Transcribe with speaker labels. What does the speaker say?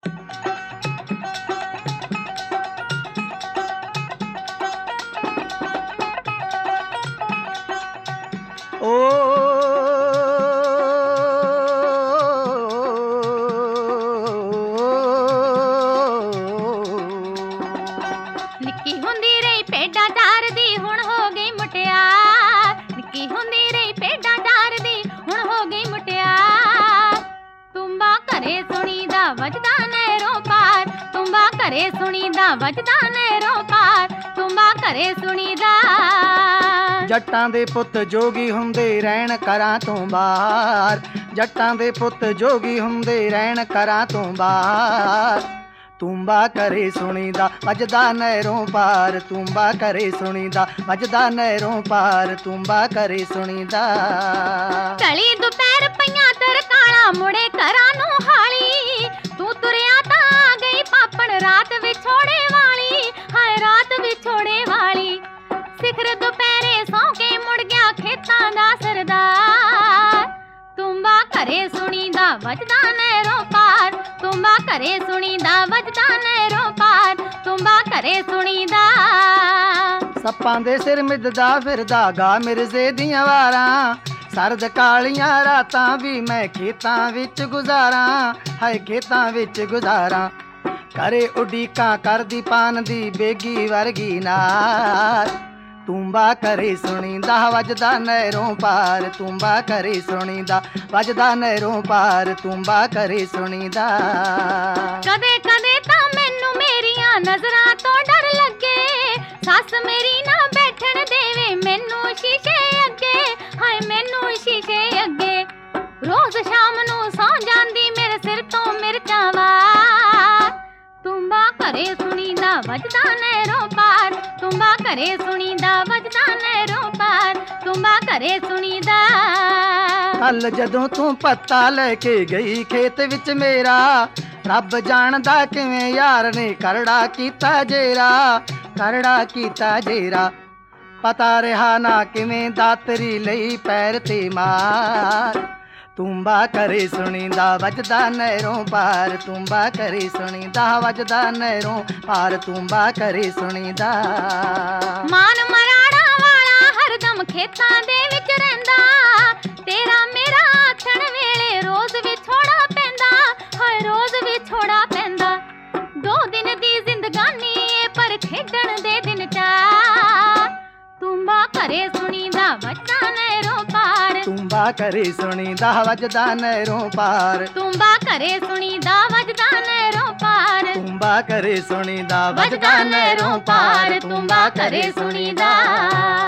Speaker 1: ਨਿੱਕੀ ਹੁੰਦੀ ਰਹੀ ਭੇਡਾਂ ਚਾਰਦੀ ਹੁਣ ਹੋ ਗਈ ਮੁਟਿਆਰ। ਨਿੱਕੀ ਹੁੰਦੀ ਰਹੀ ਭੇਡਾਂ ਚਾਰਦੀ ਹੁਣ ਹੋ ਗਈ ਮੁਟਿਆਰ। ਤੁੰਬਾ ਘਰੇ ਸੁਣੀਦਾ ਵੱਜਦਾ ਨਹਿਰੋਂ ਪਾਰ। ਤੁੰਬਾ ਘਰੇ ਸੁਣੀਦਾ ਵੱਜਦਾ ਨਹਿਰੋਂ ਪਾਰ। ਤੁੰਬਾ ਘਰੇ ਸੁਣੀਦਾ।
Speaker 2: ਜੱਟਾਂ ਦੇ ਪੁੱਤ ਜੋਗੀ ਹੁੰਦੇ ਰਹਿਣ ਘਰਾਂ ਤੋਂ ਬਾਹਰ। ਜੱਟਾਂ ਦੇ ਪੁੱਤ ਜੋਗੀ ਹੁੰਦੇ ਰਹਿਣ ਘਰਾਂ ਤੋਂ ਬਾਹਰ। ਤੁੰਬਾ ਘਰੇ ਸੁਣੀਦਾ ਵੱਜਦਾ ਨਹਿਰੋਂ ਪਾਰ। ਤੁੰਬਾ ਘਰੇ ਸੁਣੀਦਾ ਵੱਜਦਾ ਨਹਿਰੋਂ ਪਾਰ। ਤੁੰਬਾ ਘਰੇ ਸੁਣੀਦਾ।
Speaker 1: ਢਲੀ ਦੁਪਹਿਰ ਪਈਆਂ ਤਰਕਾਲਾਂ ਮੁੜੇ ਘਰਾਂ ਨੂੰ ਹਾਲੀ। ਤੂੰ ਤੁਰਿਆ ਤਾਂ ਆ ਗਈ ਪਾਪਣ ਰਾਤ ਵਿਛੋੜੇ ਵਾਲੀ। ਹਾਏ ਰਾਤ ਵਿਛੋੜੇ ਵਾਲੀ। ਸਿਖਰ ਦੁਪਹਿਰੇ ਸੌਂ ਕੇ ਮੁੜ ਗਿਆ ਖੇਤਾਂ ਦਾ ਸਰਦਾਰ। ਤੁੰਬਾ ਘਰੇ ਸੁਣੀਦਾ ਵੱਜਦਾ ਨਹਿਰੋਂ ਪਾਰ। ਤੁੰਬਾ ਘਰੇ ਸੁਣੀਦਾ ਵੱਜਦਾ ਨਹਿਰੋਂ ਪਾਰ। ਤੁੰਬਾ ਘਰੇ ਸੁਣੀਦਾ।
Speaker 2: ਸੱਪਾਂ ਦੇ ਸਿਰ ਮਿੱਧਦਾ ਫਿਰਦਾ ਗਾ ਮਿਰਜ਼ੇ ਦੀਆਂ ਵਾਰਾਂ। ਸਰਦ ਕਾਲੀਆਂ ਰਾਤਾਂ ਵੀ ਮੈਂ ਖੇਤਾਂ ਵਿੱਚ ਗੁਜ਼ਾਰਾਂ। ਹਾਏ ਖੇਤਾਂ ਵਿੱਚ ਗੁਜ਼ਾਰਾਂ। ਘਰੇ ਉਡੀਕਾਂ ਕਰਦੀ ਪਾਨ ਦੀ ਬੇਗੀ ਵਰਗੀ ਨਾਰ। ਤੁੰਬਾ ਘਰੇ ਸੁਣੀਦਾ ਵੱਜਦਾ ਨਹਿਰੋਂ ਪਾਰ। ਤੁੰਬਾ ਘਰੇ ਸੁਣੀਦਾ ਵੱਜਦਾ ਨਹਿਰੋਂ ਪਾਰ। ਤੁੰਬਾ ਘਰੇ ਸੁਣੀਦਾ।
Speaker 1: ਕਦੇ ਕਦੇ ਤਾਂ ਮੈਨੂੰ ਮੇਰੀਆਂ ਨਜ਼ਰਾਂ ਤੋਂ ਡਰ ਲੱਗੇ। ਸੱਸ ਮੇਰੀ ਨਾ ਬੈਠਣ ਦੇਵੇ ਮੈਨੂੰ ਸ਼ੀਸ਼ੇ ਅੱਗੇ। ਹਾਏ ਮੈਨੂੰ ਸ਼ੀਸ਼ੇ ਅੱਗੇ। ਰੋਜ਼ ਸ਼ਾਮ ਨੂੰ ਸੌਂ ਜਾਂਦੀ ਮੇਰੇ ਸਿਰ ਤੋਂ ਮਿਰਚਾਂ ਵਾਰ। ਤੁੰਬਾ ਘਰੇ ਸੁਣੀਦਾ ਵੱਜਦਾ ਨਹਿਰੋਂ ਪਾਰ। ਤੁੰਬਾ ਘਰੇ ਸੁਣੀਦਾ ਵੱਜਦਾ ਨਹਿਰੋਂ ਪਾਰ। ਤੁੰਬਾ ਘਰੇ ਸੁਣੀਦਾ।
Speaker 2: ਕੱਲ ਜਦੋਂ ਤੂੰ ਪੱਤਾ ਲੈ ਕੇ ਗਈ ਖੇਤ ਵਿੱਚ ਮੇਰਾ। ਰੱਬ ਜਾਣਦਾ ਕਿਵੇਂ ਯਾਰ ਨੇ ਕਰੜਾ ਕੀਤਾ ਜੇਰਾ। ਕਰੜਾ ਕੀਤਾ ਜੇਰਾ। ਪਤਾ ਰਿਹਾ ਨਾ ਕਿਵੇਂ ਦਾਤਰੀ ਲਈ ਪੈਰ ਤੇ ਮਾਰ। ਤੁੰਬਾ ਘਰੇ ਸੁਣੀਦਾ ਵੱਜਦਾ ਨਹਿਰੋਂ ਪਾਰ। ਤੁੰਬਾ ਘਰੇ ਸੁਣੀਦਾ ਵੱਜਦਾ ਨਹਿਰੋਂ ਪਾਰ। ਤੁੰਬਾ ਘਰੇ ਸੁਣੀਦਾ।
Speaker 1: ਮਾਨ ਮਰਾੜਾ ਵਾਲਾ ਹਰਦਮ ਖੇਤਾਂ ਦੇ ਵਿੱਚ ਰਹਿੰਦਾ। ਤੇਰਾ ਮੇਰਾ ਆਥਣ ਵੇਲੇ ਰੋਜ਼ ਵਿਛੋੜਾ ਪੈਂਦਾ। ਹਾਏ ਰੋਜ਼ ਵਿਛੋੜਾ ਪੈਂਦਾ। 2 ਦਿਨ ਦੀ ਜ਼ਿੰਦਗਾਨੀ ਏ ਪਰ ਖੇਡਣ ਦੇ ਦਿਨ ਚਾਰ। ਤੁੰਬਾ ਘਰੇ ਸੁਣੀਦਾ ਵੱਜਦਾ ਨਹਿਰੋਂ ਪਾਰ।
Speaker 2: ਤੁੰਬਾ ਘਰੇ ਸੁਣੀਦਾ ਵੱਜਦਾ ਨਹਿਰੋਂ ਪਾਰ।
Speaker 1: ਤੁੰਬਾ ਘਰੇ ਸੁਣੀਦਾ ਵੱਜਦਾ ਨਹਿਰੋਂ ਪਾਰ।
Speaker 2: ਤੁੰਬਾ ਘਰੇ ਸੁਣੀਦਾ ਵੱਜਦਾ ਨਹਿਰੋਂ ਪਾਰ। ਤੁੰਬਾ ਘਰੇ ਸੁਣੀਦਾ।